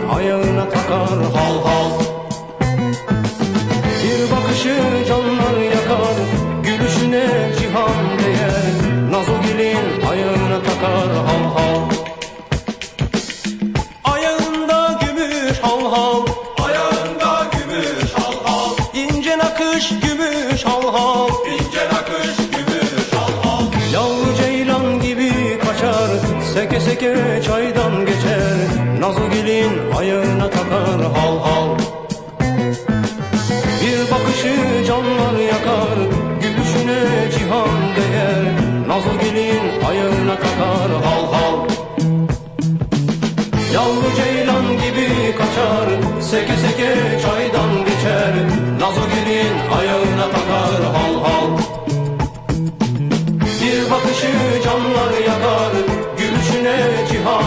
ayağına takar hal hal. Bir bakışı canlar yakar, gülüşüne cihan değer. Nazogil'in ayağına takar hal hal. Ayağında gümüş hal hal, Ayağında gümüş hal hal, ince nakış gümüş hal hal. ince nakış gümüş hal hal. Yavru ceylan gibi kaçar, seke seke çaydan geçer. Nazogil'in ayağına takar hal hal. Bir bakışı canlar yakar, gülüşüne cihan değer. Nazogil'in